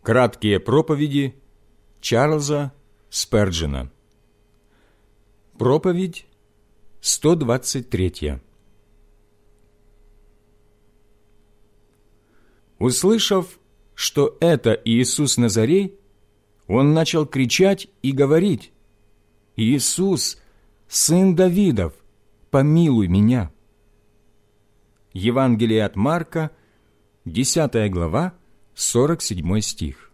Краткие проповеди Чарльза Сперджена. Проповедь 123. Услышав, что это Иисус Назарей, он начал кричать и говорить: «Иисус, сын Давидов, помилуй меня». Евангелие от Марка, 10 глава, 47 стих.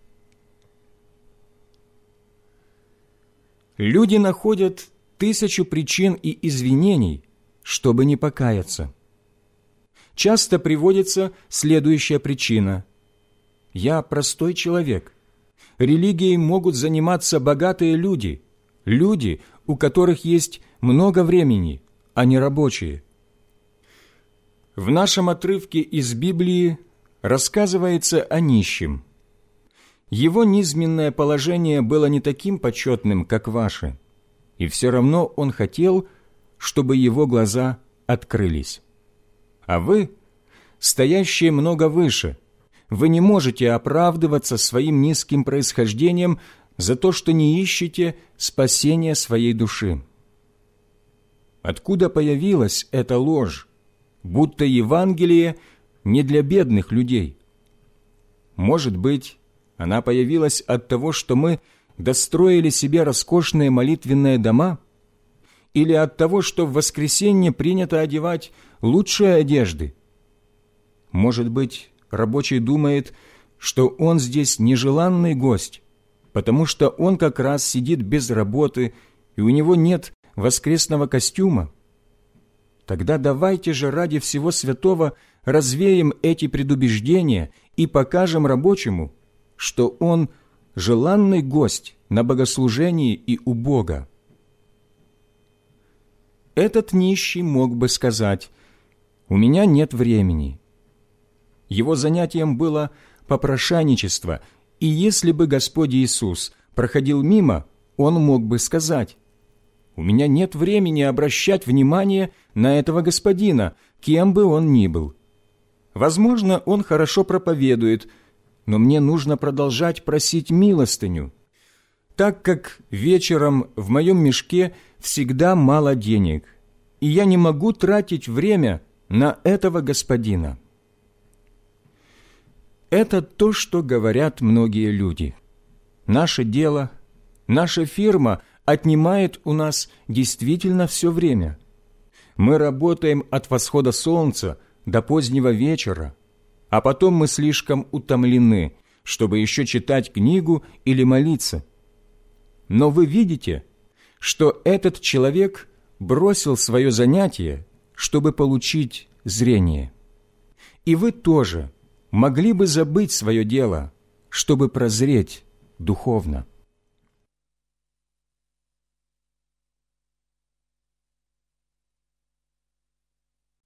Люди находят 1000 причин и извинений, чтобы не покаяться. Часто приводится следующая причина: «Я простой человек». Религией могут заниматься богатые люди, люди, у которых есть много времени, а не рабочие. В нашем отрывке из Библии рассказывается о нищем. Его низменное положение было не таким почетным, как ваше, и все равно он хотел, чтобы его глаза открылись. А вы, стоящие много выше, вы не можете оправдываться своим низким происхождением за то, что не ищете спасения своей души. Откуда появилась эта ложь, будто Евангелие не для бедных людей? Может быть, она появилась от того, что мы достроили себе роскошные молитвенные дома? Или от того, что в воскресенье принято одевать лучшие одежды? Может быть, рабочий думает, что он здесь нежеланный гость, потому что он как раз сидит без работы, и у него нет воскресного костюма? Тогда давайте же ради всего святого развеем эти предубеждения и покажем рабочему, что он желанный гость на богослужении и у Бога. Этот нищий мог бы сказать: «У меня нет времени». Его занятием было попрошайничество, и если бы Господь Иисус проходил мимо, он мог бы сказать: «У меня нет времени обращать внимание на этого господина, кем бы он ни был. Возможно, он хорошо проповедует, но мне нужно продолжать просить милостыню, так как вечером в моем мешке всегда мало денег, и я не могу тратить время на этого господина». Это то, что говорят многие люди. Наше дело, наша фирма отнимает у нас действительно все время. Мы работаем от восхода солнца до позднего вечера, а потом мы слишком утомлены, чтобы еще читать книгу или молиться. Но вы видите, что этот человек бросил свое занятие, чтобы получить зрение. И вы тоже могли бы забыть свое дело, чтобы прозреть духовно.